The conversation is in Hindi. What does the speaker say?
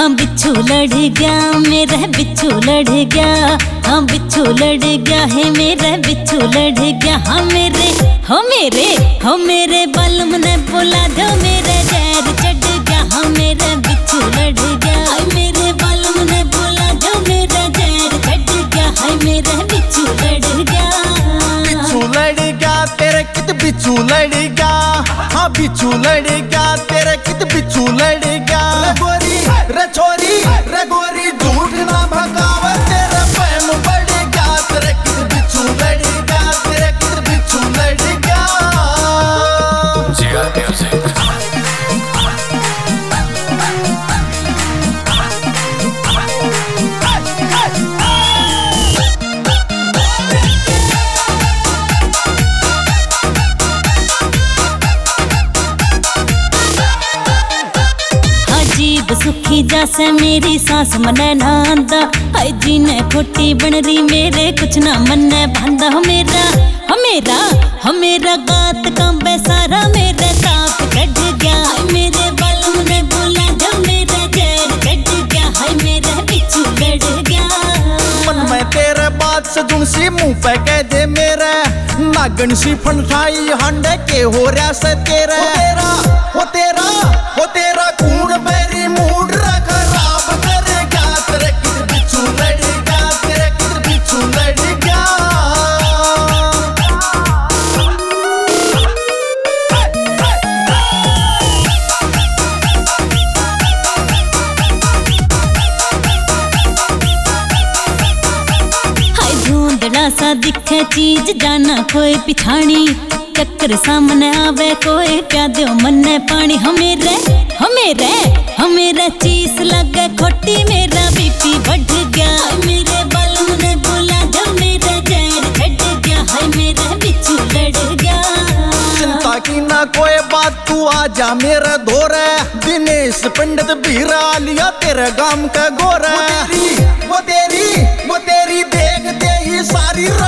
हाँ बिच्छू लड़ गया मेरा बिच्छू लड़ गया, हाँ बिच्छू लड़ गया है मेरा बिच्छू लड़ गया। हाँ मेरे बालम ने बोला दो मेरा जहर चढ़ गया। हाँ मेरा बिच्छू लड़ गया, हाय मेरे बालम ने बोला दो मेरा जहर चढ़ गया। हाय मेरा बिच्छू लड़ गया, बिच्छू लड़ गया तेरे कित बिच्छू लड़ गया। हाँ बिच्छू लड़ गया तेरे कित बिच्छू लड़ गया। रे गोरी रे छोरी रे गोरी झूठ ना भगावे तेरा प्रेम बढ़ गया। तेरे कित बिच्छू लड़ गया, तेरे कित बिच्छू लड़ गया। सुखी जैसे मेरी सास मने ना आंदा, हाय जी ने खोटी बन रही मेरे कुछ ना मन भांदा। हमेरा गात कांबे सारा मेरे ताप चढ़ गया। हाय मेरे बालम ने बोला जब मेरा जहर चढ़ गया। हाय मेरा बिच्छू लड़ गया, मन में तेरे बात से जुनसी मुंह पे कह दे मेरे नागन सी फंठाई हंडे के हो रहा से तेरे। हो तेरा कूड़ मेरी मूड खराब करेगा। तेरे कित बिच्छू लड़ेगा, तेरे कित बिच्छू लड़ेगा। हाय धुंधला सा दिखे चीज जाना कोई पिछाणी, चक्कर सामने आवे कोई क्या दो मन्ने पानी। हमेरा चीज लगे खोटी मेरा बीपी बढ़ गया। मेरे बालम ने बोला जब मेरा जहर चढ़ गया। हाय मेरा बिच्छू लड़ गया, चिंता की ना कोई बात तू आ जा मेरे धोरे। दिनेश पंडित भीरा लिया तेरे गांव का गोरे। वो तेरी देखते ही सारी